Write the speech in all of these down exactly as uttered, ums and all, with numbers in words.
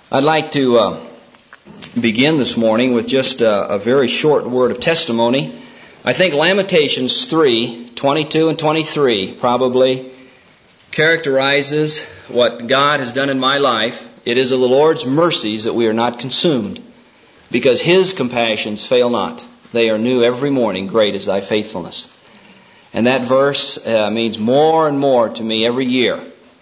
I'd like to uh, begin this morning with just a, a very short word of testimony. I think Lamentations three, twenty-two and twenty-three probably characterizes what God has done in my life. It is of the Lord's mercies that we are not consumed, because His compassions fail not. They are new every morning. Great is thy faithfulness. And that verse uh, means more and more to me every year.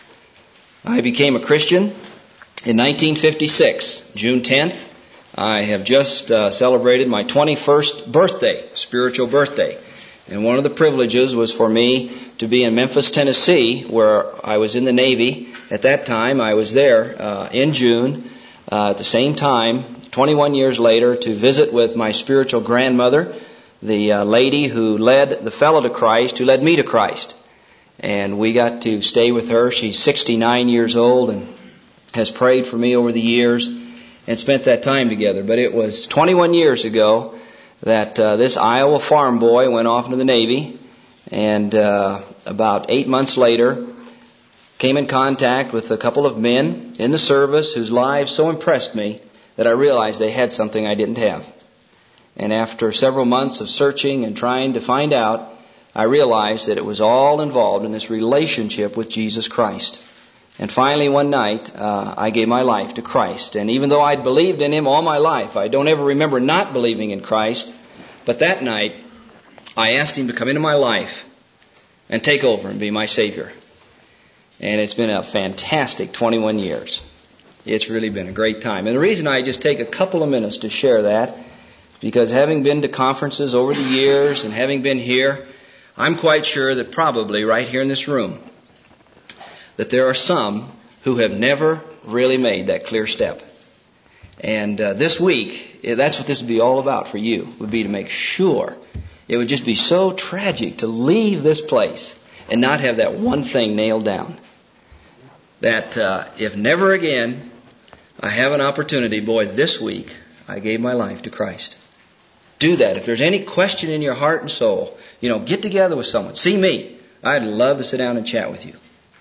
I became a Christian in nineteen fifty-six, June tenth. I have just uh, celebrated my twenty-first birthday, spiritual birthday. And one of the privileges was for me to be in Memphis, Tennessee, where I was in the Navy. At that time, I was there uh, in June, uh, at the same time, twenty-one years later, to visit with my spiritual grandmother, the uh, lady who led the fellow to Christ, who led me to Christ. And we got to stay with her. She's sixty-nine years old and has prayed for me over the years and spent that time together. But it was twenty-one years ago that uh, this Iowa farm boy went off into the Navy, and uh, about eight months later came in contact with a couple of men in the service whose lives so impressed me that I realized they had something I didn't have. And after several months of searching and trying to find out, I realized that it was all involved in this relationship with Jesus Christ. And finally one night, uh, I gave my life to Christ. And even though I'd believed in Him all my life, I don't ever remember not believing in Christ. But that night, I asked Him to come into my life and take over and be my Savior. And it's been a fantastic twenty-one years. It's really been a great time. And the reason I just take a couple of minutes to share that, because having been to conferences over the years and having been here, I'm quite sure that probably right here in this room, that there are some who have never really made that clear step. And uh, this week, that's what this would be all about for you, would be to make sure. It would just be so tragic to leave this place and not have that one thing nailed down. That uh, if never again I have an opportunity, boy, this week I gave my life to Christ. Do that. If there's any question in your heart and soul, you know, get together with someone. See me. I'd love to sit down and chat with you.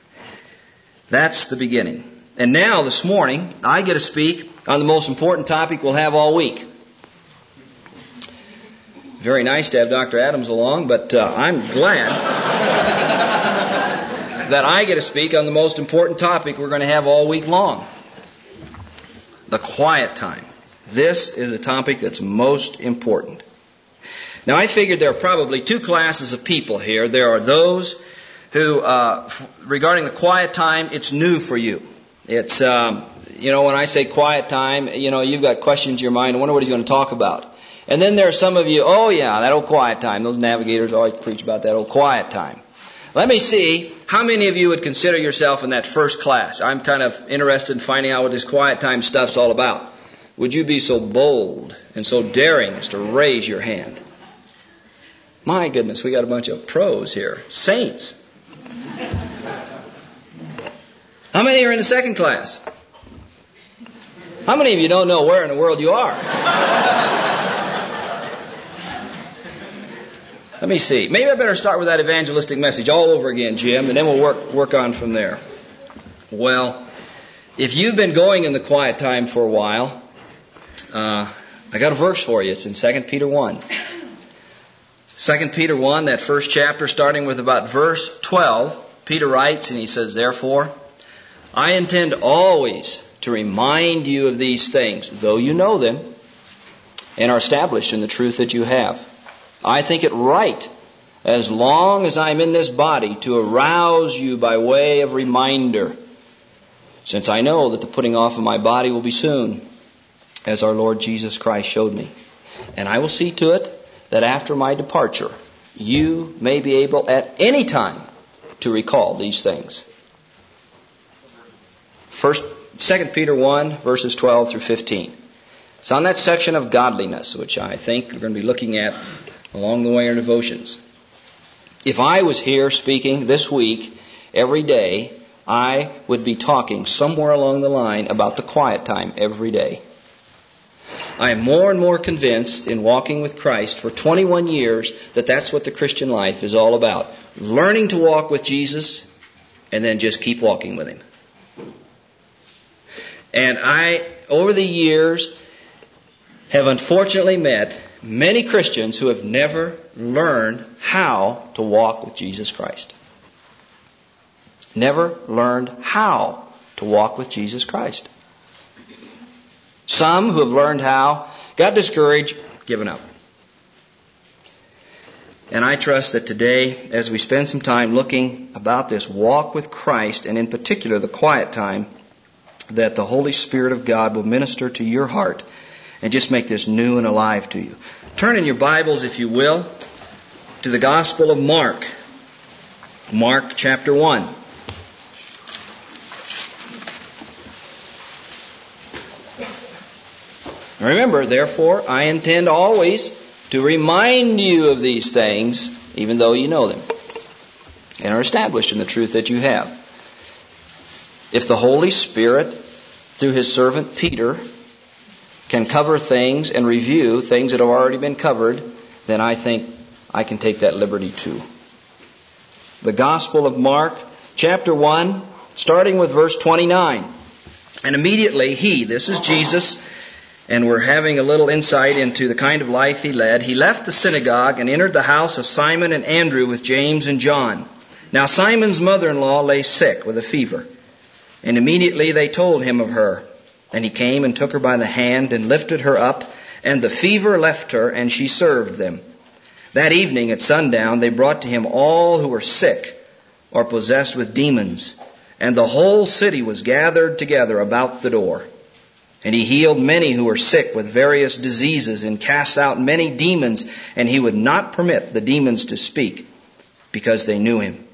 That's the beginning. And now, this morning, I get to speak on the most important topic we'll have all week. Very nice to have Doctor Adams along, but uh, I'm glad that I get to speak on the most important topic we're going to have all week long. The quiet time. This is a topic that's most important. Now, I figured there are probably two classes of people here. There are those who, uh, regarding the quiet time, it's new for you. It's, um, you know, when I say quiet time, you know, you've got questions in your mind. I wonder what he's going to talk about. And then there are some of you, oh yeah, that old quiet time. Those navigators always preach about that old quiet time. Let me see how many of you would consider yourself in that first class. I'm kind of interested in finding out what this quiet time stuff's all about. Would you be so bold and so daring as to raise your hand? My goodness, we got a bunch of pros here. Saints. How many are in the second class? How many of you don't know where in the world you are? Let me see. Maybe I better start with that evangelistic message all over again, Jim, and then we'll work work on from there. Well, if you've been going in the quiet time for a while, uh, I got a verse for you. It's in Second Peter one. Second Peter one, that first chapter, starting with about verse twelve, Peter writes, and he says, "Therefore, I intend always to remind you of these things, though you know them and are established in the truth that you have. I think it right, as long as I'm in this body, to arouse you by way of reminder, since I know that the putting off of my body will be soon, as our Lord Jesus Christ showed me. And I will see to it that after my departure, you may be able at any time to recall these things." First, Second Peter one, verses twelve through fifteen. It's on that section of godliness, which I think we're going to be looking at along the way in our devotions. If I was here speaking this week, every day, I would be talking somewhere along the line about the quiet time every day. I am more and more convinced in walking with Christ for twenty-one years that that's what the Christian life is all about. Learning to walk with Jesus and then just keep walking with Him. And I, over the years, have unfortunately met many Christians who have never learned how to walk with Jesus Christ. Never learned how to walk with Jesus Christ. Some who have learned how, got discouraged, given up. And I trust that today, as we spend some time looking about this walk with Christ, and in particular the quiet time, that the Holy Spirit of God will minister to your heart and just make this new and alive to you. Turn in your Bibles, if you will, to the Gospel of Mark. Mark chapter one. Remember, therefore, I intend always to remind you of these things, even though you know them and are established in the truth that you have. If the Holy Spirit, through His servant Peter, can cover things and review things that have already been covered, then I think I can take that liberty too. The Gospel of Mark, chapter one, starting with verse twenty-nine. And immediately He, this is Jesus, and we're having a little insight into the kind of life He led. He left the synagogue and entered the house of Simon and Andrew with James and John. Now Simon's mother-in-law lay sick with a fever, and immediately they told him of her. And he came and took her by the hand and lifted her up, and the fever left her, and she served them. That evening at sundown they brought to him all who were sick or possessed with demons, and the whole city was gathered together about the door. And he healed many who were sick with various diseases and cast out many demons, and he would not permit the demons to speak, because they knew him.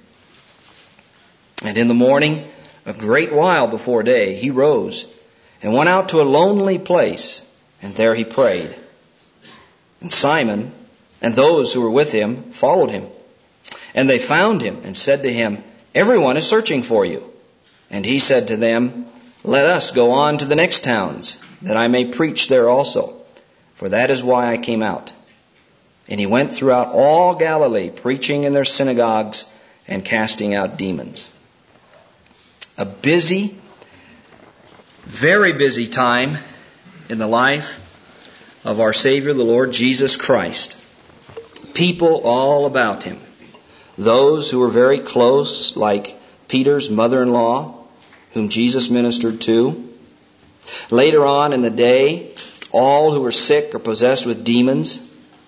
And in the morning, a great while before day, he rose and went out to a lonely place, and there he prayed. And Simon and those who were with him followed him. And they found him and said to him, "Everyone is searching for you." And he said to them, "Let us go on to the next towns, that I may preach there also, for that is why I came out." And he went throughout all Galilee, preaching in their synagogues and casting out demons. A busy, very busy time in the life of our Savior, the Lord Jesus Christ. People all about Him. Those who were very close, like Peter's mother-in-law, whom Jesus ministered to. Later on in the day, all who were sick or possessed with demons.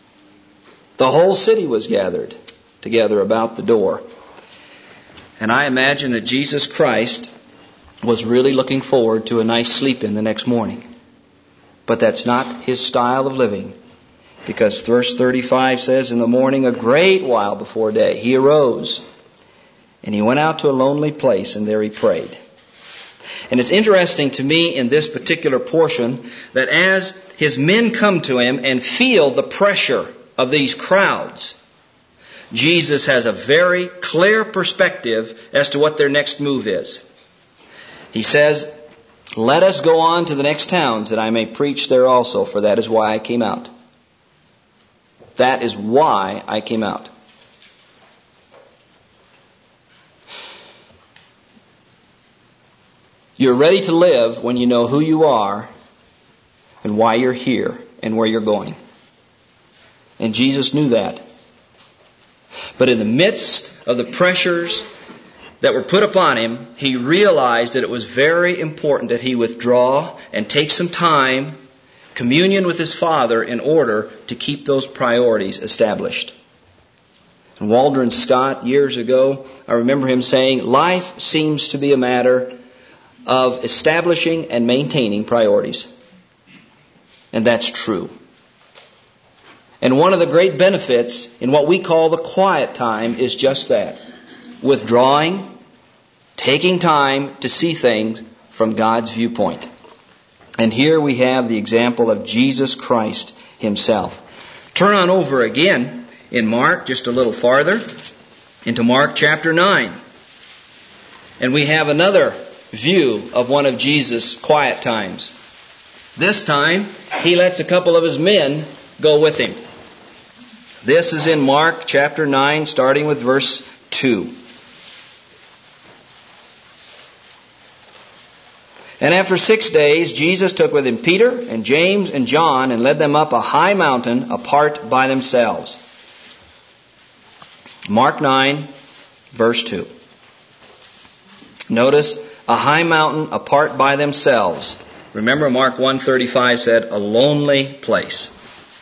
The whole city was gathered together about the door. And I imagine that Jesus Christ was really looking forward to a nice sleep in the next morning. But that's not His style of living. Because verse thirty-five says, in the morning, a great while before day, He arose. And He went out to a lonely place, and there He prayed. And it's interesting to me in this particular portion that as His men come to Him and feel the pressure of these crowds, Jesus has a very clear perspective as to what their next move is. He says, "Let us go on to the next towns, that I may preach there also, for that is why I came out." That is why I came out. You're ready to live when you know who you are and why you're here and where you're going. And Jesus knew that. But in the midst of the pressures that were put upon Him, He realized that it was very important that He withdraw and take some time, communion with His Father, in order to keep those priorities established. And Waldron Scott, years ago, I remember him saying, life seems to be a matter of establishing and maintaining priorities. And that's true. And one of the great benefits in what we call the quiet time is just that. Withdrawing, taking time to see things from God's viewpoint. And here we have the example of Jesus Christ Himself. Turn on over again in Mark, just a little farther, into Mark chapter nine. And we have another view of one of Jesus' quiet times. This time, He lets a couple of His men go with Him. This is in Mark chapter nine, starting with verse two. And after six days, Jesus took with him Peter and James and John and led them up a high mountain apart by themselves. Mark nine, verse two. Notice, a high mountain apart by themselves. Remember, Mark one thirty-five said, a lonely place.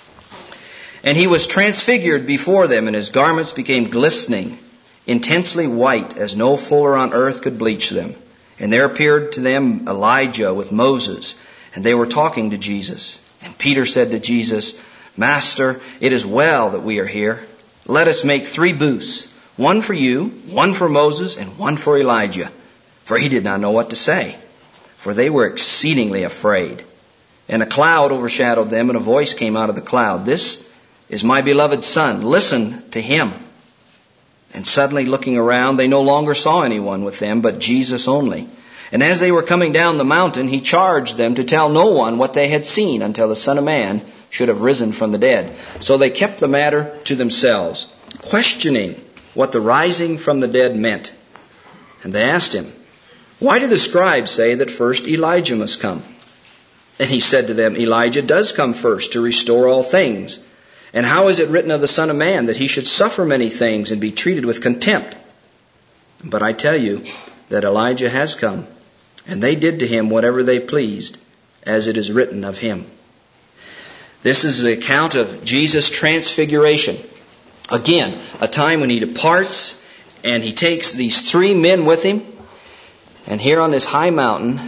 And he was transfigured before them, and his garments became glistening, intensely white, as no fuller on earth could bleach them. And there appeared to them Elijah with Moses, and they were talking to Jesus. And Peter said to Jesus, Master, it is well that we are here. Let us make three booths, one for you, one for Moses, and one for Elijah. For he did not know what to say, for they were exceedingly afraid. And a cloud overshadowed them, and a voice came out of the cloud. This is my beloved Son. Listen to him. And suddenly looking around, they no longer saw anyone with them, but Jesus only. And as they were coming down the mountain, he charged them to tell no one what they had seen until the Son of Man should have risen from the dead. So they kept the matter to themselves, questioning what the rising from the dead meant. And they asked him, Why do the scribes say that first Elijah must come? And he said to them, Elijah does come first to restore all things. And how is it written of the Son of Man that he should suffer many things and be treated with contempt? But I tell you that Elijah has come, and they did to him whatever they pleased, as it is written of him. This is the account of Jesus' transfiguration. Again, a time when he departs, and he takes these three men with him, and here on this high mountain,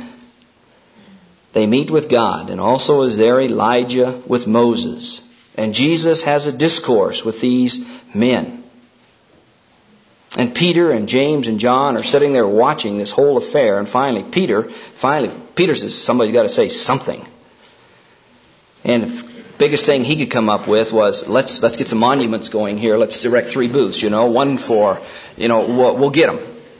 they meet with God, and also is there Elijah with Moses. And Jesus has a discourse with these men. And Peter and James and John are sitting there watching this whole affair. And finally, Peter, finally, Peter says, somebody's got to say something. And the biggest thing he could come up with was, let's let's get some monuments going here. Let's erect three booths, you know, one for, you know, we'll, we'll get them.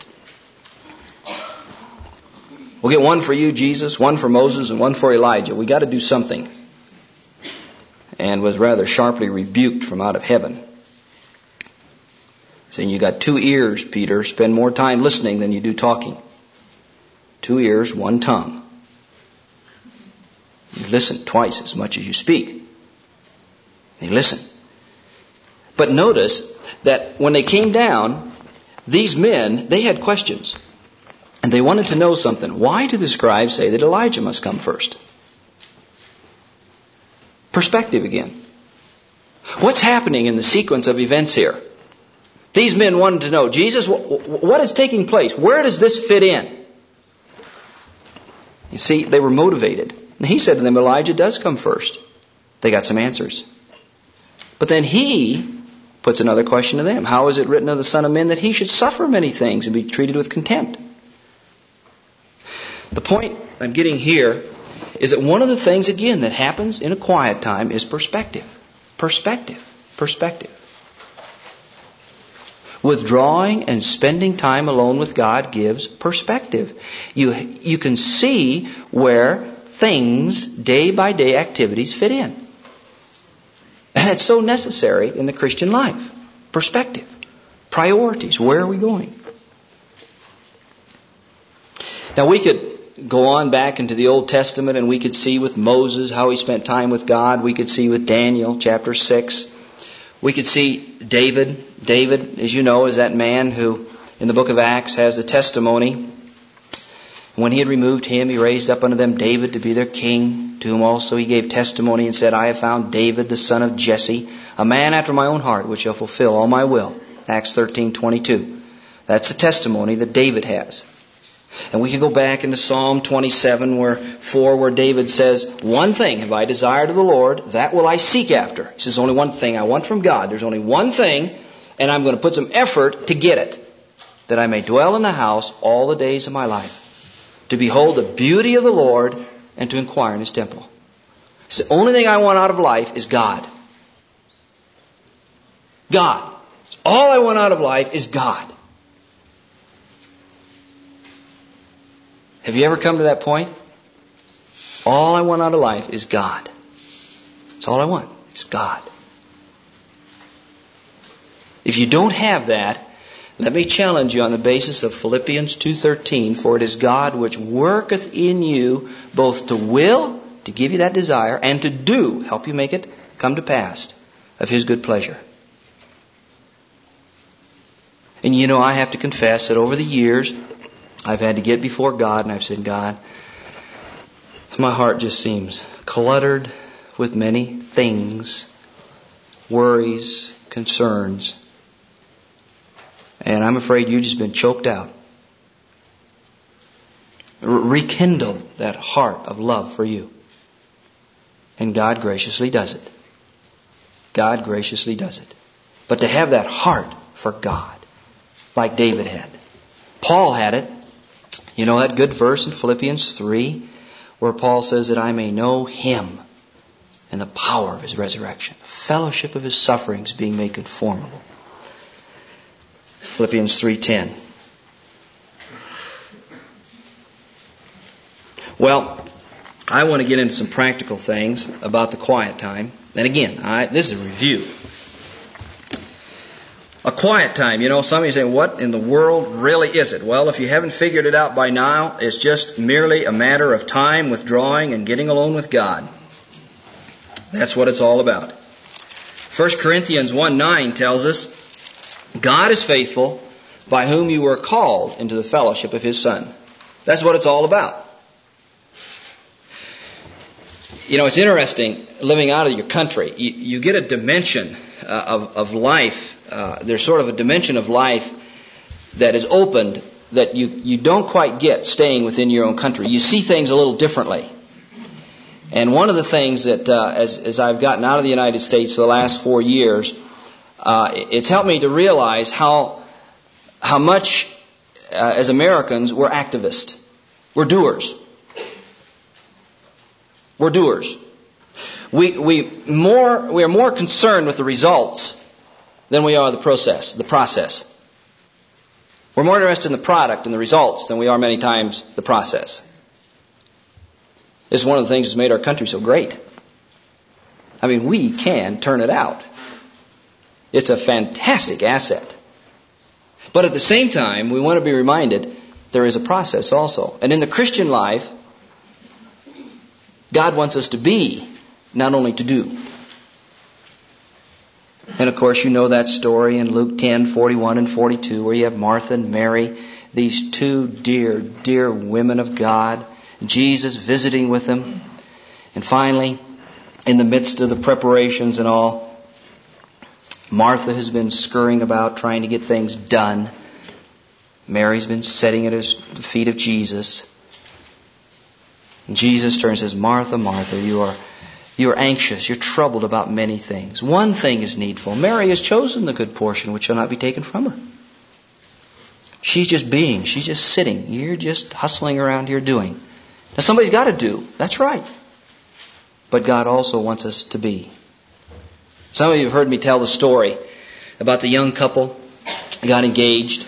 We'll get one for you, Jesus, one for Moses, and one for Elijah. We got to do something. And was rather sharply rebuked from out of heaven, saying, you got two ears, Peter. Spend more time listening than you do talking. Two ears, one tongue. You listen twice as much as you speak. You listen. But notice that when they came down, these men, they had questions. And they wanted to know something. Why do the scribes say that Elijah must come first? Perspective again. What's happening in the sequence of events here? These men wanted to know, Jesus, what is taking place? Where does this fit in? You see, they were motivated. And he said to them, Elijah does come first. They got some answers. But then he puts another question to them. How is it written of the Son of Man that he should suffer many things and be treated with contempt? The point I'm getting here is that one of the things, again, that happens in a quiet time is perspective. Perspective. Perspective. Withdrawing and spending time alone with God gives perspective. You, you can see where things, day by day activities fit in. And it's so necessary in the Christian life. Perspective. Priorities. Where are we going? Now we could go on back into the Old Testament and we could see with Moses how he spent time with God. We could see with Daniel chapter six. We could see David. David, as you know, is that man who in the book of Acts has the testimony. When he had removed him, he raised up unto them David to be their king, to whom also he gave testimony and said, I have found David the son of Jesse, a man after my own heart, which shall fulfill all my will. Acts thirteen twenty-two. That's the testimony that David has. And we can go back into Psalm twenty-seven, where four, where David says, one thing have I desired of the Lord, that will I seek after. He says, only one thing I want from God. There's only one thing, and I'm going to put some effort to get it, that I may dwell in the house all the days of my life, to behold the beauty of the Lord and to inquire in His temple. He said, the only thing I want out of life is God. God. All I want out of life is God. Have you ever come to that point? All I want out of life is God. That's all I want. It's God. If you don't have that, Let me challenge you on the basis of Philippians two thirteen, for it is God which worketh in you both to will, to give you that desire, and to do, help you make it come to pass, of His good pleasure. And you know, I have to confess that over the years, I've had to get before God and I've said, God, my heart just seems cluttered with many things, worries, concerns. And I'm afraid you've just been choked out. Rekindle that heart of love for you. And God graciously does it. God graciously does it. But to have that heart for God, like David had. Paul had it. You know that good verse in Philippians three, where Paul says that I may know Him and the power of His resurrection, the fellowship of His sufferings, being made conformable. Philippians three ten. Well, I want to get into some practical things about the quiet time. And again, I, this is a review. A quiet time, you know, some of you say, what in the world really is it? Well, if you haven't figured it out by now, it's just merely a matter of time withdrawing and getting alone with God. That's what it's all about. First Corinthians one nine tells us, God is faithful, by whom you were called into the fellowship of His Son. That's what it's all about. You know, it's interesting, living out of your country, you, you get a dimension uh, of, of life. Uh, there's sort of a dimension of life that is opened that you, you don't quite get staying within your own country. You see things a little differently. And one of the things that, uh, as, as I've gotten out of the United States for the last four years, uh, it's helped me to realize how, how much, uh, as Americans, we're activists. We're doers. We're doers. We, we, more, we are more concerned with the results than we are the process, the process. We're more interested in the product and the results than we are many times the process. This is one of the things that's made our country so great. I mean, we can turn it out. It's a fantastic asset. But at the same time, we want to be reminded there is a process also. And in the Christian life, God wants us to be, not only to do. And of course, you know that story in Luke ten forty-one and forty-two, where you have Martha and Mary, these two dear, dear women of God, Jesus visiting with them. And finally, in the midst of the preparations and all, Martha has been scurrying about trying to get things done. Mary's been sitting at his, the feet of Jesus. And Jesus turns and says, Martha, Martha, you are, you are anxious, you're troubled about many things. One thing is needful. Mary has chosen the good portion which shall not be taken from her. She's just being, she's just sitting. You're just hustling around here doing. Now somebody's got to do. That's right. But God also wants us to be. Some of you have heard me tell the story about the young couple who got engaged.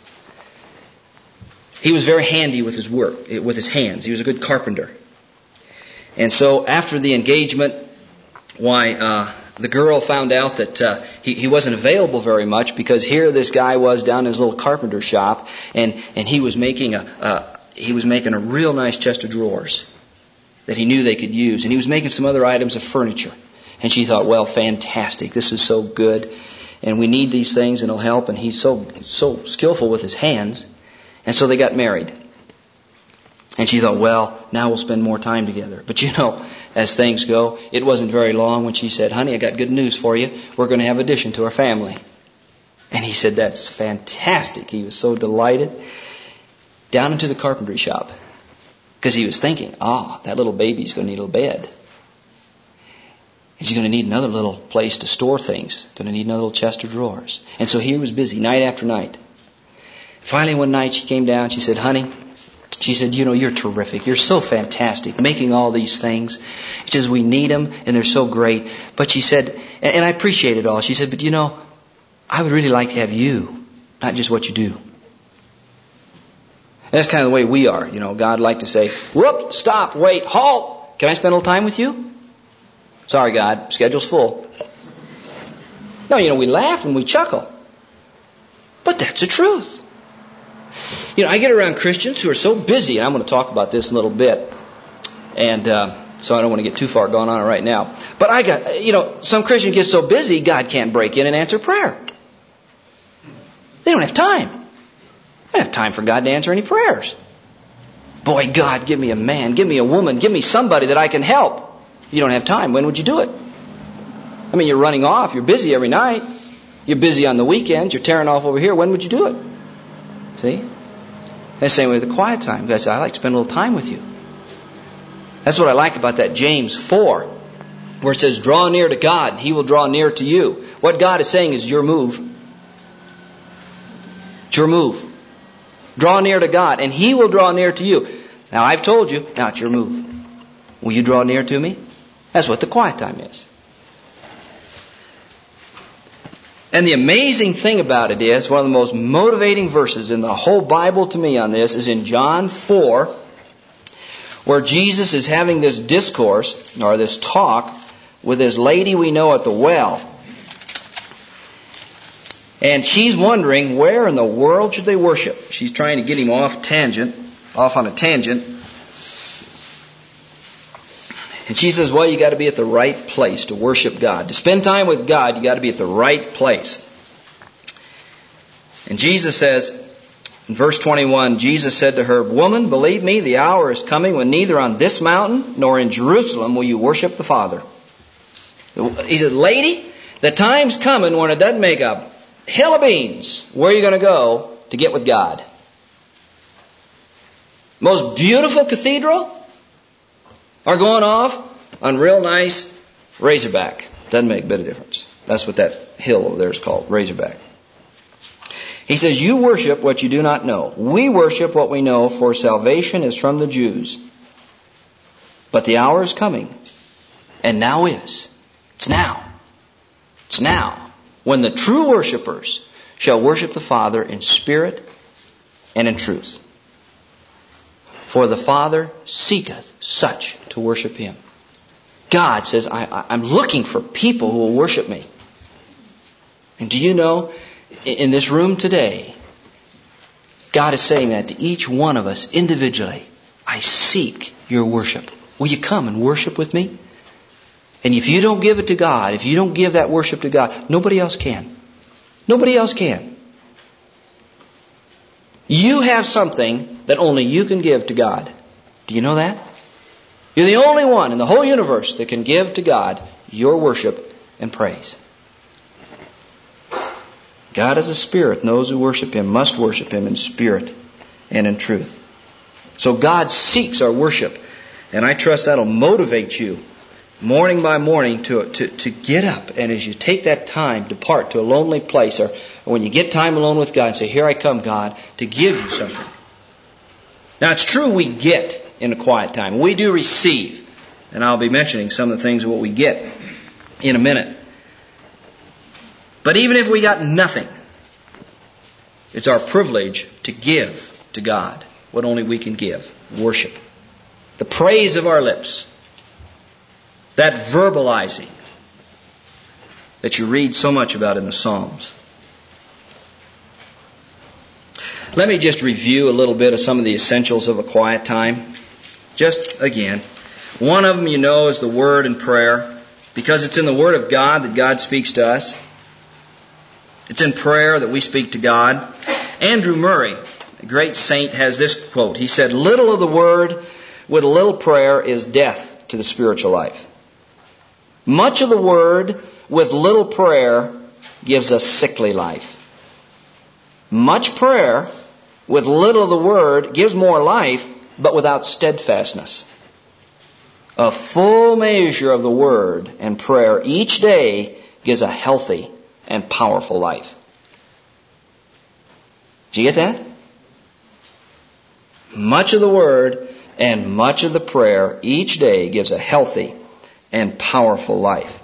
He was very handy with his work, with his hands. He was a good carpenter. And so after the engagement, why, uh, the girl found out that uh, he, he wasn't available very much, because here this guy was down in his little carpenter shop, and, and he was making a uh, he was making a real nice chest of drawers that he knew they could use, and he was making some other items of furniture. And she thought, well, fantastic, this is so good, and we need these things, and it'll help. And he's so so skillful with his hands. And so they got married. And she thought, well, now we'll spend more time together. But you know, as things go, it wasn't very long when she said, honey, I got good news for you. We're going to have an addition to our family. And he said, that's fantastic. He was so delighted. Down into the carpentry shop. Because he was thinking, ah, that little baby's going to need a little bed. And she's going to need another little place to store things. Going to need another little chest of drawers. And so he was busy night after night. Finally, one night she came down. She said, honey, she said, you know, you're terrific. You're so fantastic making all these things. She says, we need them and they're so great. But she said, and I appreciate it all. She said, but you know, I would really like to have you, not just what you do. And that's kind of the way we are. You know, God like to say, whoop, stop, wait, halt. Can I spend a little time with you? Sorry, God, schedule's full. No, you know, we laugh and we chuckle. But that's the truth. You know, I get around Christians who are so busy, and I'm going to talk about this in a little bit, and uh, so I don't want to get too far gone on it right now. But I got, you know, some Christian gets so busy, God can't break in and answer prayer. They don't have time. They don't have time for God to answer any prayers. Boy, God, give me a man, give me a woman, give me somebody that I can help. You don't have time. When would you do it? I mean, you're running off. You're busy every night. You're busy on the weekends. You're tearing off over here. When would you do it? See? That's the same way with the quiet time. God said, I like to spend a little time with you. That's what I like about that James four, where it says, draw near to God, and He will draw near to you. What God is saying is your move. It's your move. Draw near to God, and He will draw near to you. Now, I've told you, now it's your move. Will you draw near to me? That's what the quiet time is. And the amazing thing about it is, one of the most motivating verses in the whole Bible to me on this is in John four, where Jesus is having this discourse, or this talk, with this lady we know at the well. And she's wondering, where in the world should they worship? She's trying to get him off tangent, off on a tangent. And she says, well, you got to be at the right place to worship God. To spend time with God, you got to be at the right place. And Jesus says, in verse twenty-one, Jesus said to her, woman, believe me, the hour is coming when neither on this mountain nor in Jerusalem will you worship the Father. He said, lady, the time's coming when it doesn't make a hill of beans where you're going to go to get with God. Most beautiful cathedral are going off on real nice Razorback. Doesn't make a bit of difference. That's what that hill over there is called, Razorback. He says, you worship what you do not know. We worship what we know, for salvation is from the Jews. But the hour is coming, and now is. It's now. It's now. When the true worshipers shall worship the Father in spirit and in truth. For the Father seeketh such to worship Him. God says, I, I, I'm looking for people who will worship me. And do you know, in this room today, God is saying that to each one of us individually. I seek your worship. Will you come and worship with me? And if you don't give it to God, if you don't give that worship to God, nobody else can. Nobody else can. You have something that only you can give to God. Do you know that? You're the only one in the whole universe that can give to God your worship and praise. God is a spirit, and those who worship Him must worship Him in spirit and in truth. So God seeks our worship, and I trust that'll motivate you morning by morning to, to, to get up, and as you take that time, depart to a lonely place, or, or when you get time alone with God, say, here I come, God, to give you something. Now, it's true we get in a quiet time. We do receive, and I'll be mentioning some of the things of what we get in a minute. But even if we got nothing, it's our privilege to give to God what only we can give. Worship. The praise of our lips. That verbalizing that you read so much about in the Psalms. Let me just review a little bit of some of the essentials of a quiet time. Just again, one of them you know is the Word and prayer, because it's in the Word of God that God speaks to us. It's in prayer that we speak to God. Andrew Murray, a great saint, has this quote. He said, little of the Word with a little prayer is death to the spiritual life. Much of the Word with little prayer gives us sickly life. Much prayer with little of the Word gives more life, but without steadfastness. A full measure of the Word and prayer each day gives a healthy and powerful life. Did you get that? Much of the Word and much of the prayer each day gives a healthy and powerful life.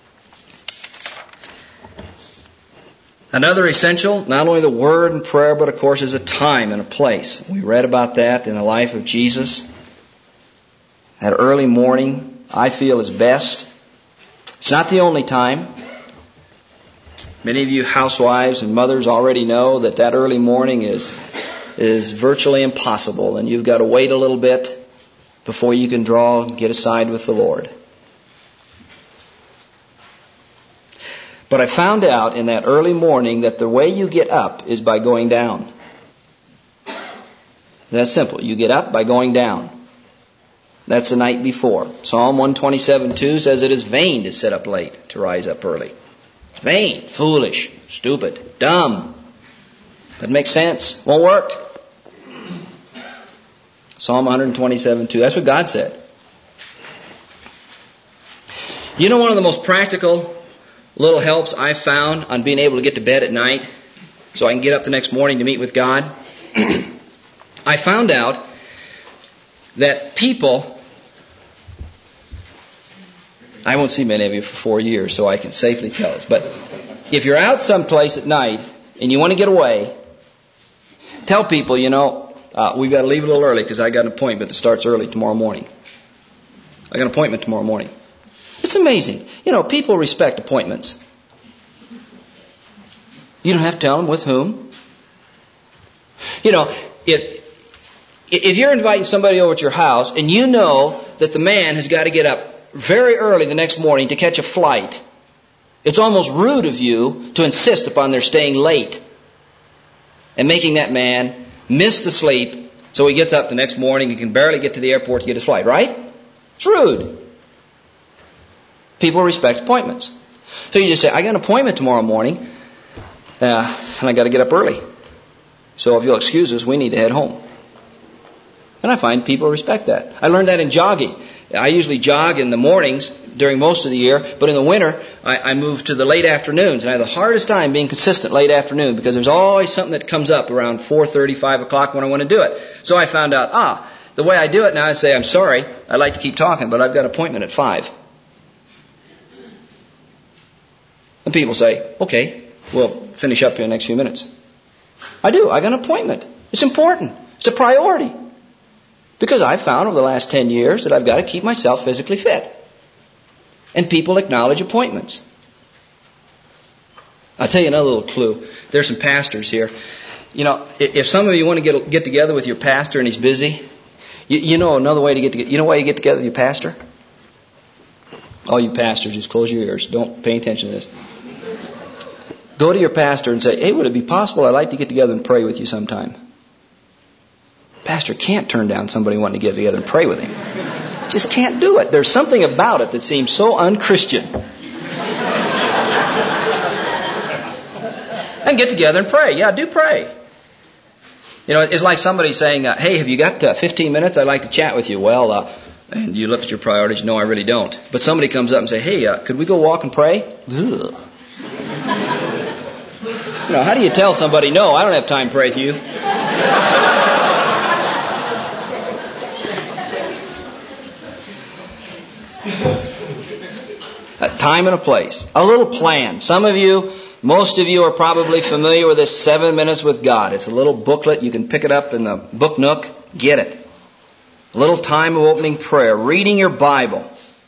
Another essential, not only the Word and prayer, but of course is a time and a place. We read about that in the life of Jesus. That early morning, I feel, is best. It's not the only time. Many of you housewives and mothers already know that that early morning is is virtually impossible, and you've got to wait a little bit before you can draw and get aside with the Lord. But I found out in that early morning that the way you get up is by going down. That's simple. You get up by going down. That's the night before. Psalm one twenty-seven two says it is vain to sit up late, to rise up early. Vain, foolish, stupid, dumb. Doesn't make sense. Won't work. Psalm one twenty-seven two. That's what God said. You know, one of the most practical little helps I've found on being able to get to bed at night so I can get up the next morning to meet with God? I found out that people, I won't see many of you for four years, so I can safely tell this, but if you're out someplace at night and you want to get away, tell people, you know, uh, we've got to leave a little early because I got an appointment that starts early tomorrow morning. I got an appointment tomorrow morning. It's amazing. You know, people respect appointments. You don't have to tell them with whom. You know, if if you're inviting somebody over to your house and you know that the man has got to get up very early the next morning to catch a flight, it's almost rude of you to insist upon their staying late and making that man miss the sleep so he gets up the next morning and can barely get to the airport to get his flight, right? It's rude. People respect appointments. So you just say, I got an appointment tomorrow morning, uh, and I got to get up early. So if you'll excuse us, we need to head home. And I find people respect that. I learned that in jogging. I usually jog in the mornings during most of the year, but in the winter, I, I move to the late afternoons. And I have the hardest time being consistent late afternoon because there's always something that comes up around four thirty, five o'clock when I want to do it. So I found out, ah, the way I do it now, I say, I'm sorry, I'd like to keep talking, but I've got an appointment at five. And people say, okay, we'll finish up here in the next few minutes. I do. I got an appointment. It's important. It's a priority. Because I've found over the last ten years that I've got to keep myself physically fit. And people acknowledge appointments. I'll tell you another little clue. There's some pastors here. You know, if some of you want to get get together with your pastor and he's busy, you, you know another way to get together. You know why you get together with your pastor? All you pastors, just close your ears. Don't pay attention to this. Go to your pastor and say, hey, would it be possible I'd like to get together and pray with you sometime? Pastor can't turn down somebody wanting to get together and pray with him. He just can't do it. There's something about it that seems so un-Christian. And get together and pray. Yeah, do pray. You know, it's like somebody saying, uh, hey, have you got uh, fifteen minutes? I'd like to chat with you. Well, uh, and you look at your priorities. No, I really don't. But somebody comes up and say, hey, uh, could we go walk and pray? Ugh. You know, how do you tell somebody, no, I don't have time to pray with you? A time and a place. A little plan. Some of you, most of you are probably familiar with this Seven Minutes with God. It's a little booklet. You can pick it up in the book nook. Get it. A little time of opening prayer. Reading your Bible.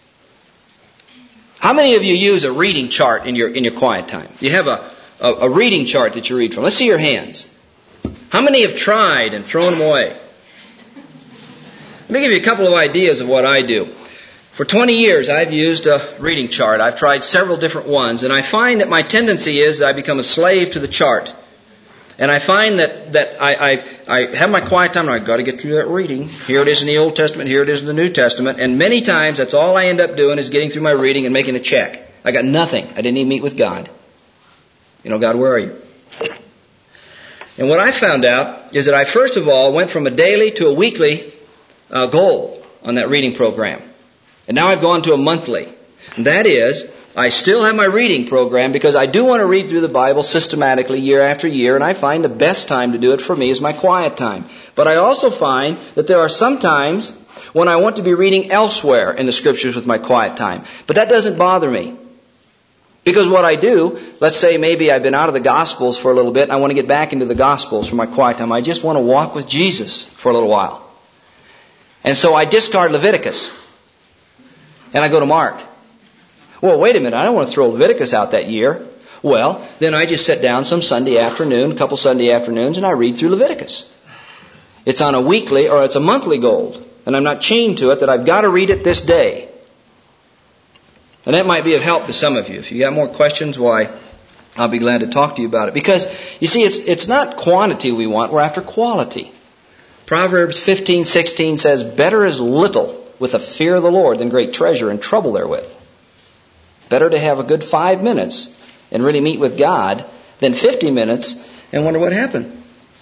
How many of you use a reading chart in your in your quiet time? You have a, a, a reading chart that you read from. Let's see your hands. How many have tried and thrown them away? Let me give you a couple of ideas of what I do. For twenty years, I've used a reading chart. I've tried several different ones, and I find that my tendency is that I become a slave to the chart. And I find that, that I, I, I have my quiet time, and I've got to get through that reading. Here it is in the Old Testament, here it is in the New Testament, and many times that's all I end up doing is getting through my reading and making a check. I got nothing. I didn't even meet with God. You know, God, where are you? And what I found out is that I first of all went from a daily to a weekly uh, goal on that reading program. And now I've gone to a monthly. And that is, I still have my reading program because I do want to read through the Bible systematically year after year, and I find the best time to do it for me is my quiet time. But I also find that there are some times when I want to be reading elsewhere in the Scriptures with my quiet time. But that doesn't bother me. Because what I do, let's say maybe I've been out of the Gospels for a little bit and I want to get back into the Gospels for my quiet time. I just want to walk with Jesus for a little while. And so I discard Leviticus. And I go to Mark. Well, wait a minute. I don't want to throw Leviticus out that year. Well, then I just sit down some Sunday afternoon, a couple Sunday afternoons, and I read through Leviticus. It's on a weekly or it's a monthly goal. And I'm not chained to it that I've got to read it this day. And that might be of help to some of you. If you got more questions, why, I'll be glad to talk to you about it. Because, you see, it's it's not quantity we want, we're after quality. Proverbs fifteen sixteen says, better is little with the fear of the Lord than great treasure and trouble therewith. Better to have a good five minutes and really meet with God than fifty minutes and wonder what happened.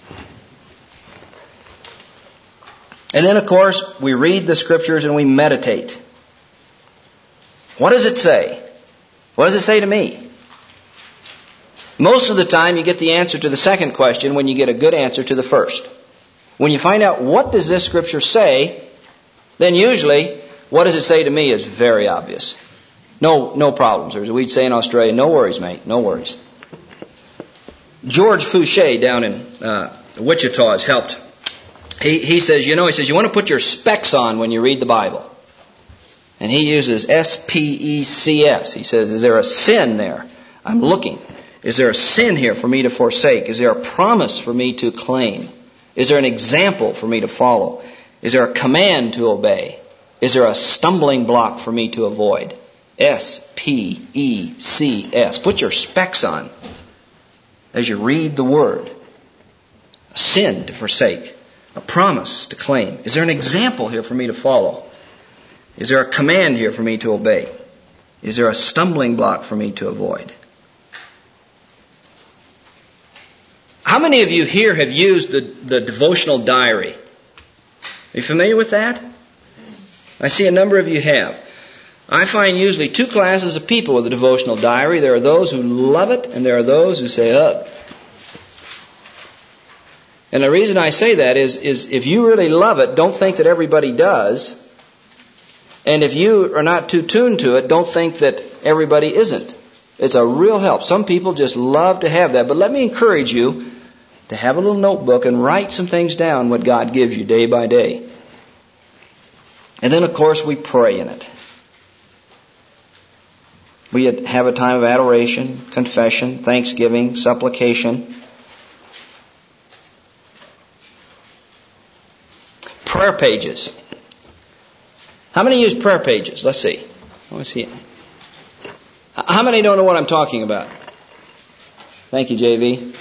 And then, of course, we read the Scriptures and we meditate. What does it say? What does it say to me? Most of the time you get the answer to the second question when you get a good answer to the first. When you find out what does this Scripture say, then usually what does it say to me is very obvious. No, no problems. Or as we'd say in Australia, no worries, mate, no worries. George Fouché down in uh, Wichita has helped. He, he says, you know, he says, you want to put your specs on when you read the Bible. And he uses S P E C S. He says, is there a sin there? I'm looking. Is there a sin here for me to forsake? Is there a promise for me to claim? Is there an example for me to follow? Is there a command to obey? Is there a stumbling block for me to avoid? S P E C S. Put your specs on as you read the Word. A sin to forsake. A promise to claim. Is there an example here for me to follow? Is there a command here for me to obey? Is there a stumbling block for me to avoid? How many of you here have used the, the devotional diary? Are you familiar with that? I see a number of you have. I find usually two classes of people with a devotional diary. There are those who love it, and there are those who say, ugh. And the reason I say that is, is if you really love it, don't think that everybody does. And if you are not too tuned to it, don't think that everybody isn't. It's a real help. Some people just love to have that. But let me encourage you to have a little notebook and write some things down, what God gives you day by day. And then, of course, we pray in it. We have a time of adoration, confession, thanksgiving, supplication. Prayer pages. How many use prayer pages? Let's see. I want to see it. How many don't know what I'm talking about? Thank you, J V.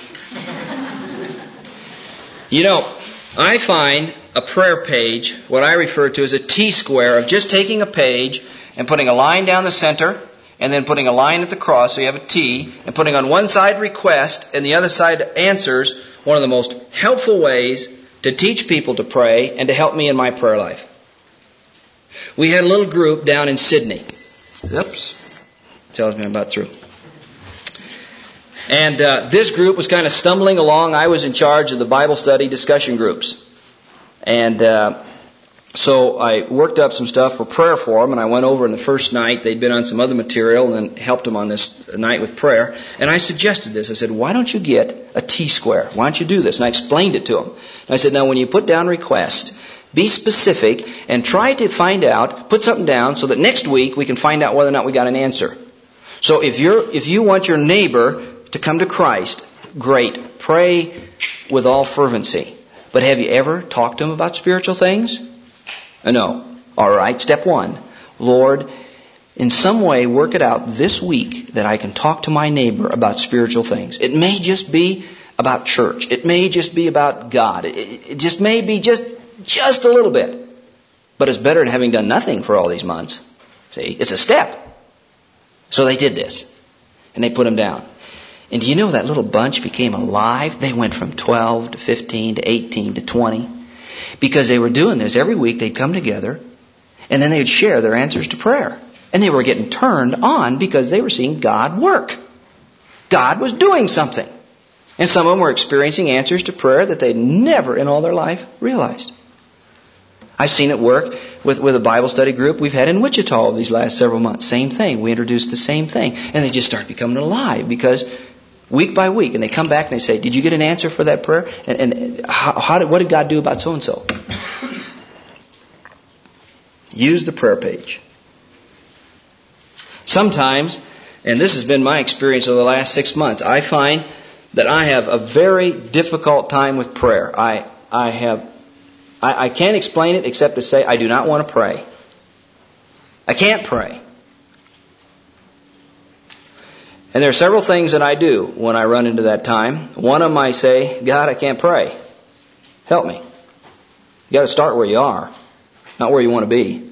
You know, I find a prayer page, what I refer to as a T-square, of just taking a page and putting a line down the center and then putting a line at the cross, so you have a T, and putting on one side request and the other side answers, one of the most helpful ways to teach people to pray and to help me in my prayer life. We had a little group down in Sydney. Oops. Tells me I'm about through. And uh, this group was kind of stumbling along. I was in charge of the Bible study discussion groups. And uh, so I worked up some stuff for prayer for them, and I went over in the first night. They'd been on some other material and then helped them on this night with prayer. And I suggested this. I said, why don't you get a T-square? Why don't you do this? And I explained it to them. And I said, now when you put down request, be specific and try to find out, put something down so that next week we can find out whether or not we got an answer. So if you're, if you want your neighbor to come to Christ, great. Pray with all fervency. But have you ever talked to him about spiritual things? Uh, no. All right. Step one. Lord, in some way work it out this week that I can talk to my neighbor about spiritual things. It may just be about church. It may just be about God. It, it just may be just, just a little bit. But it's better than having done nothing for all these months. See, it's a step. So they did this. And they put him down. And do you know that little bunch became alive? They went from twelve to fifteen to eighteen to twenty. Because they were doing this every week. They'd come together and then they'd share their answers to prayer. And they were getting turned on because they were seeing God work. God was doing something. And some of them were experiencing answers to prayer that they'd never in all their life realized. I've seen it work with, with a Bible study group we've had in Wichita these last several months. Same thing. We introduced the same thing. And they just start becoming alive because week by week. And they come back and they say, did you get an answer for that prayer? And, and how, how did, what did God do about so-and-so? Use the prayer page. Sometimes And this has been my experience over the last six months. I find that I have a very difficult time with prayer. I, I have, I, I can't explain it except to say I do not want to pray. I can't pray. And there are several things that I do when I run into that time. One of them I say, God, I can't pray. Help me. You got to start where you are, not where you want to be.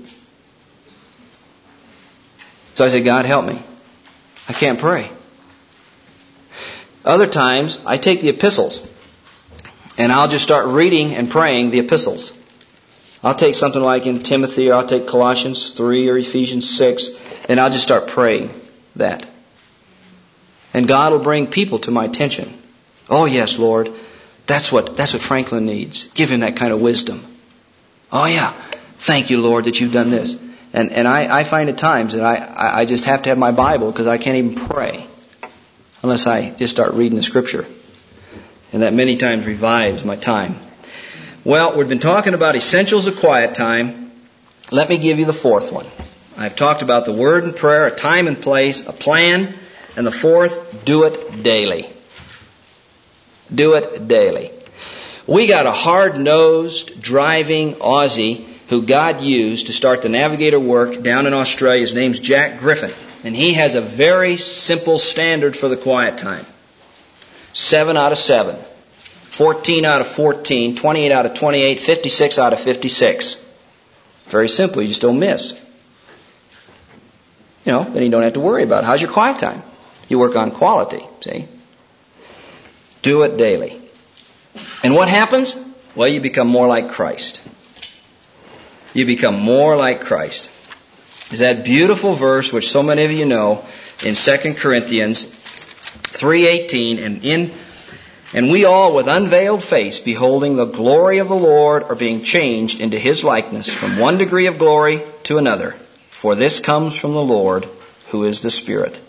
So I say, God, help me. I can't pray. Other times, I take the epistles, and I'll just start reading and praying the epistles. I'll take something like in Timothy, or I'll take Colossians three or Ephesians six, and I'll just start praying that. And God will bring people to my attention. Oh yes, Lord, that's what that's what Franklin needs. Give him that kind of wisdom. Oh yeah, thank you, Lord, that you've done this. And and I, I find at times that I, I just have to have my Bible because I can't even pray unless I just start reading the Scripture. And that many times revives my time. Well, we've been talking about essentials of quiet time. Let me give you the fourth one. I've talked about the Word and prayer, a time and place, a plan. And the fourth, do it daily. Do it daily. We got a hard-nosed, driving Aussie who God used to start the Navigator work down in Australia. His name's Jack Griffin. And he has a very simple standard for the quiet time. Seven out of seven. Fourteen out of fourteen. Twenty-eight out of twenty-eight. Fifty-six out of fifty-six. Very simple. You just don't miss. You know, then you don't have to worry about it. How's your quiet time? You work on quality, see? Do it daily. And what happens? Well, you become more like Christ. You become more like Christ. Is that beautiful verse which so many of you know in Second Corinthians three eighteen, and in and we all with unveiled face beholding the glory of the Lord are being changed into His likeness from one degree of glory to another. For this comes from the Lord who is the Spirit.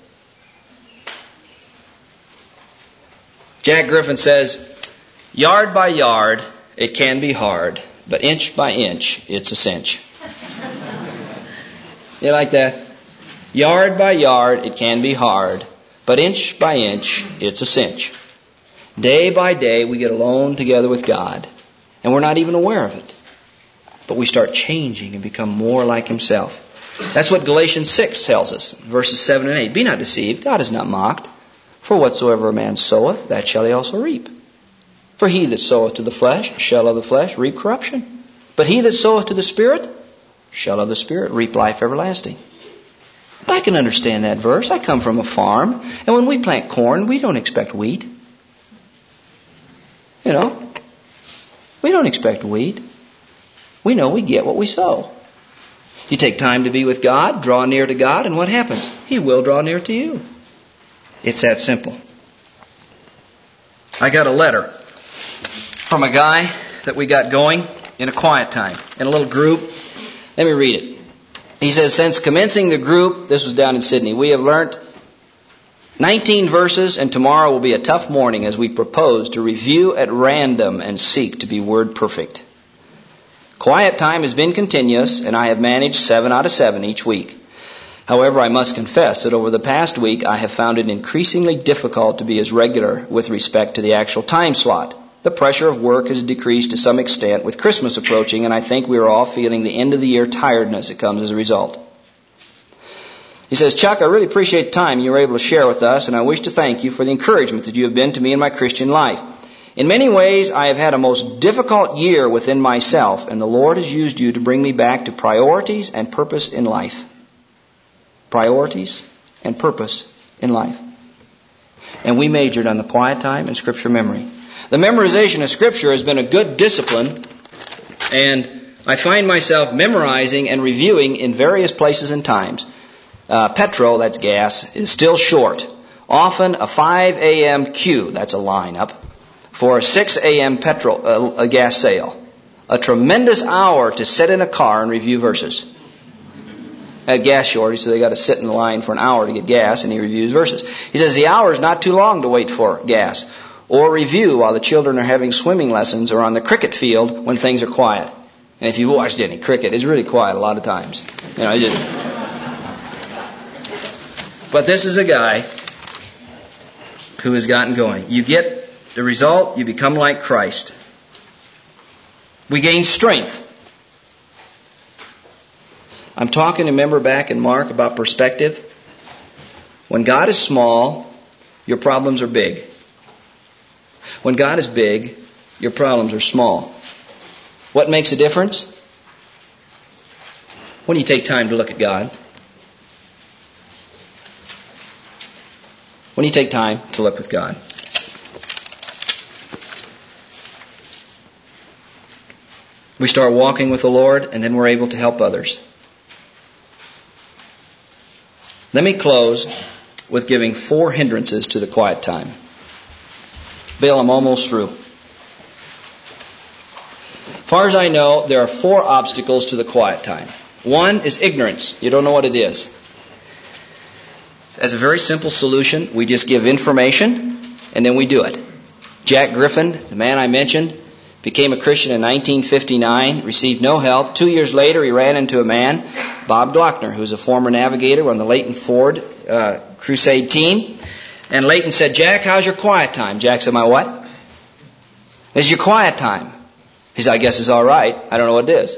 Jack Griffin says, yard by yard, it can be hard, but inch by inch, it's a cinch. You like that? Yard by yard, it can be hard, but inch by inch, it's a cinch. Day by day, we get alone together with God, and we're not even aware of it. But we start changing and become more like Himself. That's what Galatians six tells us, verses seven and eight. Be not deceived, God is not mocked. For whatsoever a man soweth, that shall he also reap. For he that soweth to the flesh shall of the flesh reap corruption. But he that soweth to the Spirit shall of the Spirit reap life everlasting. But I can understand that verse. I come from a farm, and when we plant corn, we don't expect wheat. You know, we don't expect wheat. We know we get what we sow. You take time to be with God, draw near to God, and what happens? He will draw near to you. It's that simple. I got a letter from a guy that we got going in a quiet time, in a little group. Let me read it. He says, since commencing the group, this was down in Sydney, we have learnt nineteen verses, and tomorrow will be a tough morning as we propose to review at random and seek to be word perfect. Quiet time has been continuous, and I have managed seven out of seven each week. However, I must confess that over the past week, I have found it increasingly difficult to be as regular with respect to the actual time slot. The pressure of work has decreased to some extent with Christmas approaching, and I think we are all feeling the end of the year tiredness that comes as a result. He says, Chuck, I really appreciate the time you were able to share with us, and I wish to thank you for the encouragement that you have been to me in my Christian life. In many ways, I have had a most difficult year within myself, and the Lord has used you to bring me back to priorities and purpose in life. Priorities and purpose in life. And we majored on the quiet time and Scripture memory. The memorization of Scripture has been a good discipline, and I find myself memorizing and reviewing in various places and times. Uh, petrol, that's gas, is still short. Often a five a.m. queue, that's a lineup, for a six a.m. petrol, uh, a gas sale. A tremendous hour to sit in a car and review verses. At gas shortage, so they got to sit in the line for an hour to get gas, and he reviews verses. He says the hour is not too long to wait for gas, or review while the children are having swimming lessons or on the cricket field when things are quiet. And if you've watched any cricket, it's really quiet a lot of times. You know, it just... But this is a guy who has gotten going. You get the result, you become like Christ. We gain strength. I'm talking, remember back in Mark about perspective? When God is small, your problems are big. When God is big, your problems are small. What makes a difference? When you take time to look at God. When you take time to look with God. We start walking with the Lord, and then we're able to help others. Let me close with giving four hindrances to the quiet time. Bill, I'm almost through. As far as I know, there are four obstacles to the quiet time. One is ignorance. You don't know what it is. As a very simple solution, we just give information, and then we do it. Jack Griffin, the man I mentioned, became a Christian in nineteen fifty-nine, received no help. Two years later, he ran into a man, Bob Glockner, who was a former navigator on the Leighton Ford uh, crusade team. And Leighton said, Jack, how's your quiet time? Jack said, my what? This is your quiet time. He said, I guess it's all right. I don't know what it is.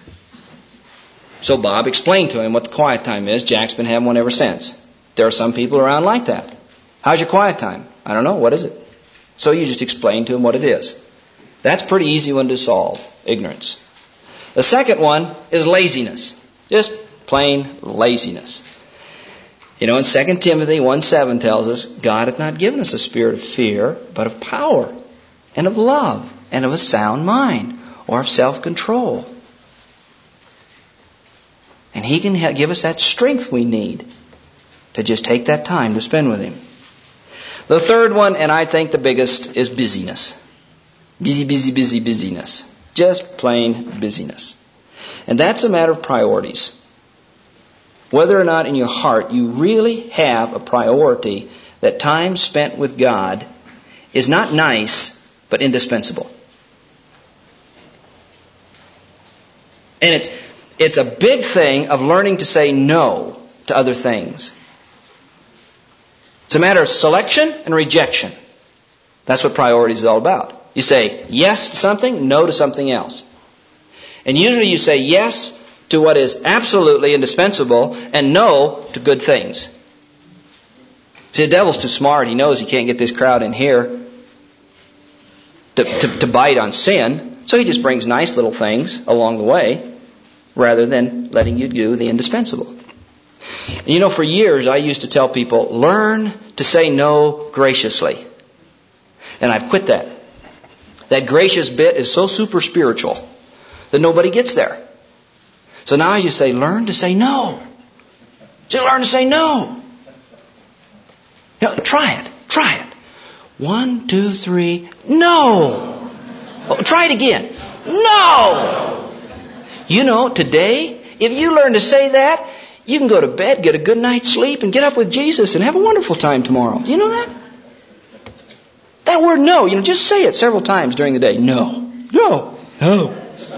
So Bob explained to him what the quiet time is. Jack's been having one ever since. There are some people around like that. How's your quiet time? I don't know. What is it? So you just explain to him what it is. That's a pretty easy one to solve, ignorance. The second one is laziness. Just plain laziness. You know, in Second Timothy one seven tells us, God hath not given us a spirit of fear, but of power, and of love, and of a sound mind, or of self-control. And He can give us that strength we need to just take that time to spend with Him. The third one, and I think the biggest, is busyness. Busy, busy, busy, busyness. Just plain busyness. And that's a matter of priorities. Whether or not in your heart you really have a priority that time spent with God is not nice, but indispensable. And it's, it's a big thing of learning to say no to other things. It's a matter of selection and rejection. That's what priorities is all about. You say yes to something, no to something else. And usually you say yes to what is absolutely indispensable and no to good things. See, the devil's too smart. He knows he can't get this crowd in here to, to, to bite on sin. So he just brings nice little things along the way rather than letting you do the indispensable. And you know, for years I used to tell people, learn to say no graciously. And I've quit that. That gracious bit is so super spiritual that nobody gets there. So now I just say, learn to say no. Just learn to say no. You know, try it. Try it. One, two, three. No. Oh, try it again. No. You know, today, if you learn to say that, you can go to bed, get a good night's sleep, and get up with Jesus and have a wonderful time tomorrow. You know that? That word no, you know, just say it several times during the day. No. No. No.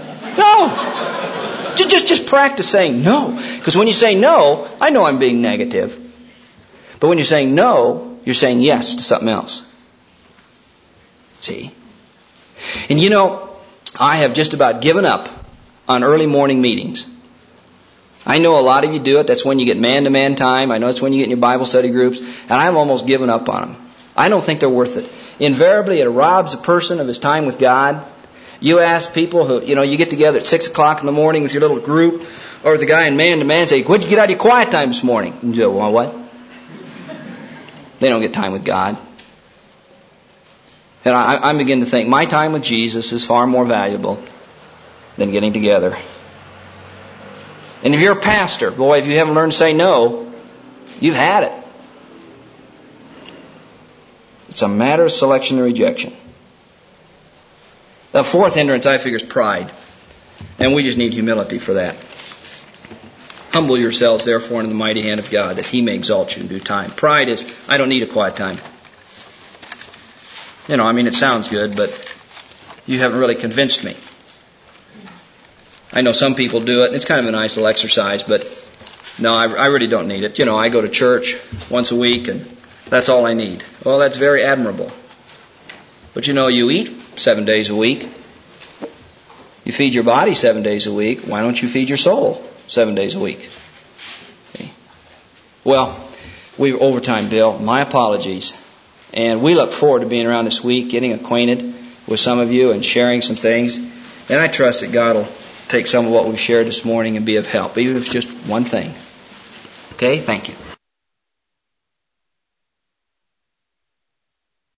No. Just, just, just practice saying no. Because when you say no, I know I'm being negative. But when you're saying no, you're saying yes to something else. See? And you know, I have just about given up on early morning meetings. I know a lot of you do it. That's when you get man-to-man time. I know it's when you get in your Bible study groups. And I've almost given up on them. I don't think they're worth it. Invariably, it robs a person of his time with God. You ask people who, you know, you get together at six o'clock in the morning with your little group, or the guy in man-to-man say, what'd you get out of your quiet time this morning? And you go, well, what? They don't get time with God. And I, I begin to think my time with Jesus is far more valuable than getting together. And if you're a pastor, boy, if you haven't learned to say no, you've had it. It's a matter of selection and rejection. The fourth hindrance, I figure, is pride. And we just need humility for that. Humble yourselves, therefore, in the mighty hand of God, that He may exalt you in due time. Pride is, I don't need a quiet time. You know, I mean, it sounds good, but you haven't really convinced me. I know some people do it, and it's kind of a nice little exercise, but No, I, I really don't need it. You know, I go to church once a week and that's all I need. Well, that's very admirable. But you know, you eat seven days a week. You feed your body seven days a week. Why don't you feed your soul seven days a week? Okay. Well, we're overtime, Bill. My apologies. And we look forward to being around this week, getting acquainted with some of you and sharing some things. And I trust that God will take some of what we've shared this morning and be of help, even if it's just one thing. Okay? Thank you.